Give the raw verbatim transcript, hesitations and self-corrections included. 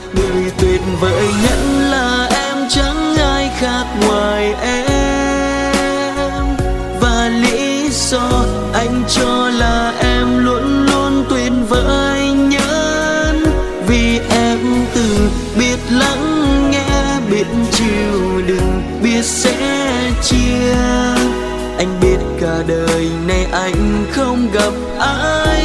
Người tuyệt vời nhất là em, chẳng ai khác ngoài em. Và lý do anh cho là em luôn luôn tuyệt vời nhất, vì em từng biết lắng nghe, biết chịu đựng, biết sẻ chia. Anh biết cả đời này anh không gặp ai